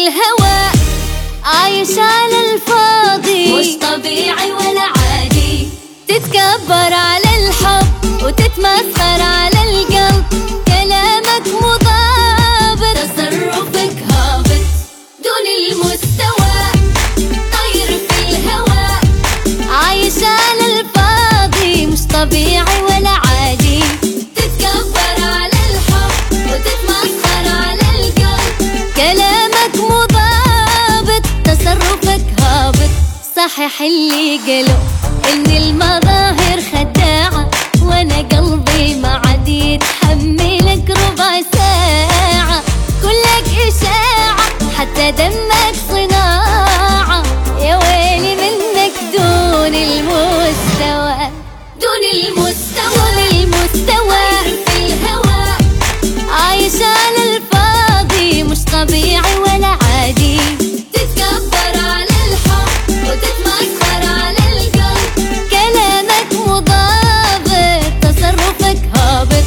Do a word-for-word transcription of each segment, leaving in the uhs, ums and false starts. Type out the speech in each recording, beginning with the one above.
الهواء، عايش على الفاضي، مش طبيعي ولا عادي. تتكبر على الحب وتتمسخر على القلب، كلامك مضابط، تصرفك هابط دون المستوى، طير في الهواء، عايش على الفاضي، مش طبيعي ولا عادي. تتكبر على الحب وتتمسخر على القلب، كلامك مضابط، تصرفك هابط. صحيح اللي قالوا إن المظاهر خداعة، وأنا قلبي ما عاد يتحملك ربع ساعة. كلك إشاعة حتى دمك صناعة، يا ويلي منك دون المستوى، دون المستوى، دون المستوى. طير في الهواء، عايش على الفاضي، مش طبيعي ولا عادي. تتكبر على الحب وتتمسخر على القلب، كلامك مضابط، تصرفك هابط.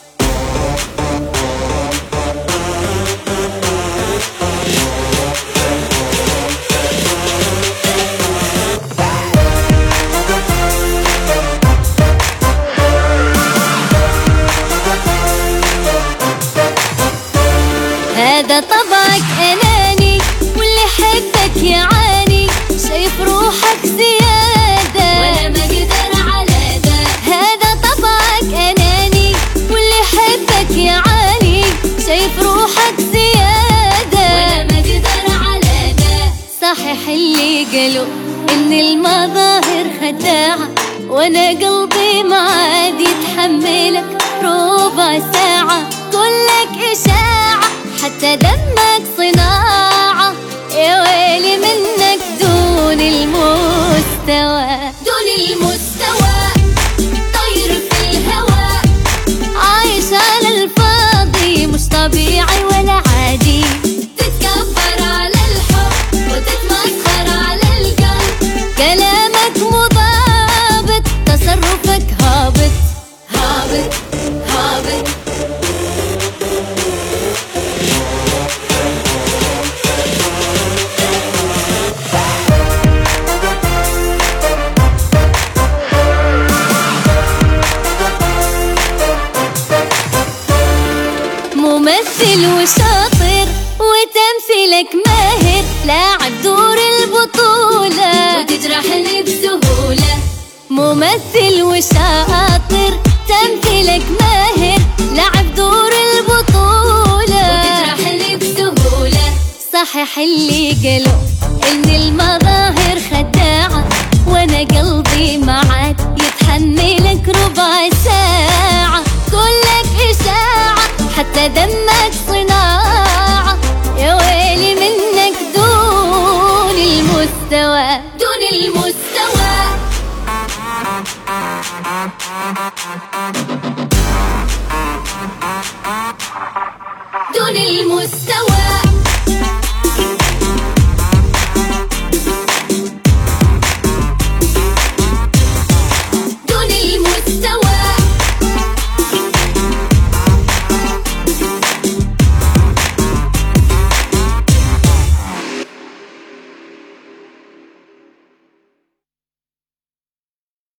هذا طبعك أناني، واللي يحبك يعاني، شايف روحك زيادة ولا ما قدر على ذا. هذا طبعك أناني، واللي يحبك يعاني، شايف روحك زيادة ولا ما قدر على ذا. صحيح اللي قالوا إن المظاهر خداعة، وأنا قلبي ما عاد يتحملك ربع ساعة. كلك إشاعة حتى دمك صناعة، يا ويلي منك دون المستوى، دون المستوى، طير في الهواء، عايش على الفاضي، مش طبيعي ولا عادي. تتكبر على الحب وتتمسخر على القلب، كلامك مضابط، تصرفك هابط، هابط هابط. ممثل وشاطر وتمثيلك ماهر، لاعب دور البطولة وتجرحني بسهولة. ممثل وشاطر، تمثيلك ماهر، لاعب دور البطولة وتجرحني بسهولة. صحيح اللي قالوا إن المظاهر خداعة، وأنا قلبي ما عاد يتحملك ربع ساعة. كلك إشاعة حتى دمك صناعة، يا ويلي منك